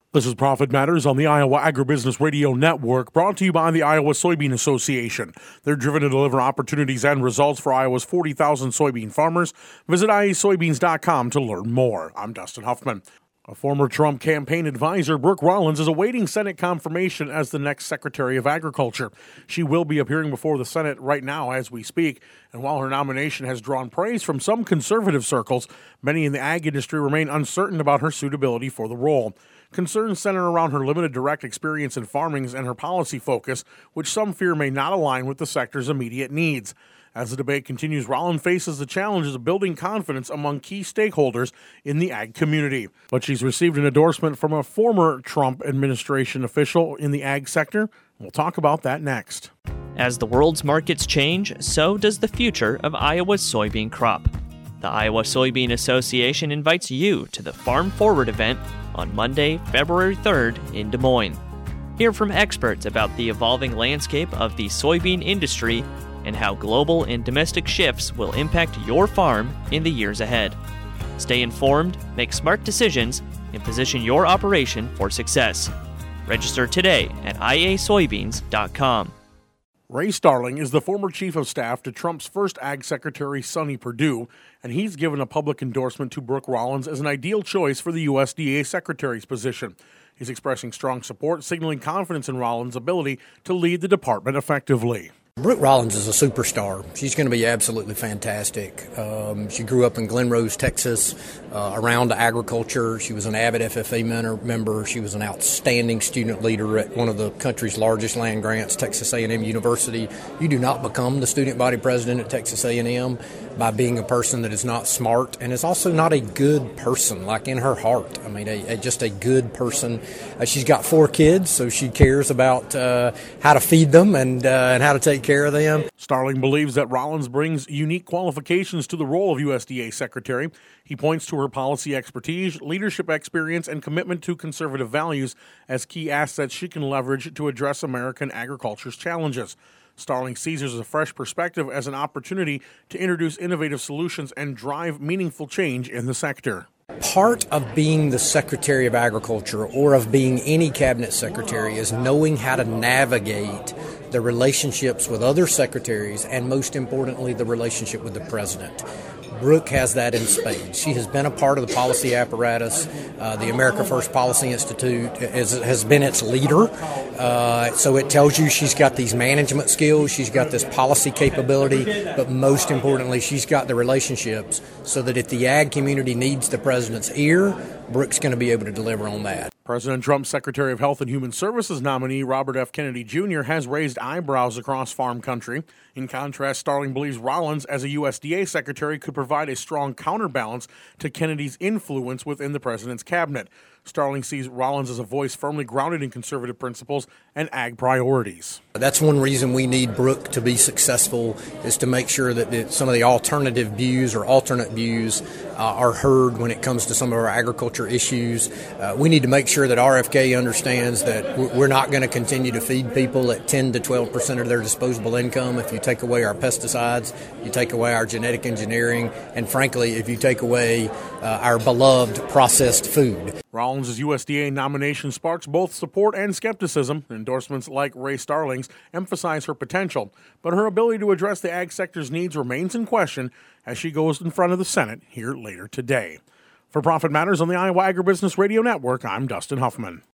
This is Profit Matters on the Iowa Agribusiness Radio Network, brought to you by the Iowa Soybean Association. They're driven to deliver opportunities and results for Iowa's 40,000 soybean farmers. Visit iasoybeans.com to learn more. I'm Dustin Huffman. A former Trump campaign advisor, Brooke Rollins, is awaiting Senate confirmation as the next Secretary of Agriculture. She will be appearing before the Senate right now as we speak, and while her nomination has drawn praise from some conservative circles, many in the ag industry remain uncertain about her suitability for the role. Concerns center around her limited direct experience in farming and her policy focus, which some fear may not align with the sector's immediate needs. As the debate continues, Rollins faces the challenges of building confidence among key stakeholders in the ag community. But she's received an endorsement from a former Trump administration official in the ag sector. We'll talk about that next. As the world's markets change, so does the future of Iowa's soybean crop. The Iowa Soybean Association invites you to the Farm Forward event on Monday, February 3rd in Des Moines. Hear from experts about the evolving landscape of the soybean industry and how global and domestic shifts will impact your farm in the years ahead. Stay informed, make smart decisions, and position your operation for success. Register today at iasoybeans.com. Ray Starling is the former chief of staff to Trump's first ag secretary, Sonny Perdue, and he's given a public endorsement to Brooke Rollins as an ideal choice for the USDA secretary's position. He's expressing strong support, signaling confidence in Rollins' ability to lead the department effectively. Brooke Rollins is a superstar. She's going to be absolutely fantastic. She grew up in Glen Rose, Texas, around agriculture. She was an avid FFA member. She was an outstanding student leader at one of the country's largest land grants, Texas A&M University. You do not become the student body president at Texas A&M by being a person that is not smart and is also not a good person, like in her heart. I mean, just a good person. She's got 4 kids, so she cares about how to feed them and how to take care of them. Starling believes that Rollins brings unique qualifications to the role of USDA Secretary. He points to her policy expertise, leadership experience, and commitment to conservative values as key assets she can leverage to address American agriculture's challenges. Starling sees as a fresh perspective as an opportunity to introduce innovative solutions and drive meaningful change in the sector. Part of being the Secretary of Agriculture or of being any cabinet secretary is knowing how to navigate the relationships with other secretaries and, most importantly, the relationship with the president. Brooke has that in spades. She has been a part of the policy apparatus. The America First Policy Institute has been its leader. So it tells you she's got these management skills, she's got this policy capability, but most importantly, she's got the relationships so that if the ag community needs the president's ear, Brooke's going to be able to deliver on that. President Trump's Secretary of Health and Human Services nominee, Robert F. Kennedy Jr., has raised eyebrows across farm country. In contrast, Starling believes Rollins, as a USDA secretary, could provide a strong counterbalance to Kennedy's influence within the president's cabinet. Starling sees Rollins as a voice firmly grounded in conservative principles and ag priorities. That's one reason we need Brooke to be successful, is to make sure that some of the alternative views or alternate views are heard when it comes to some of our agriculture issues. We need to make sure that RFK understands that we're not going to continue to feed people at 10 to 12% of their disposable income if you take away our pesticides, you take away our genetic engineering, and frankly, if you take away our beloved processed food. Rollins' USDA nomination sparks both support and skepticism. Endorsements like Ray Starling's emphasize her potential, but her ability to address the ag sector's needs remains in question as she goes in front of the Senate here later today. For Profit Matters on the Iowa Agribusiness Radio Network, I'm Dustin Huffman.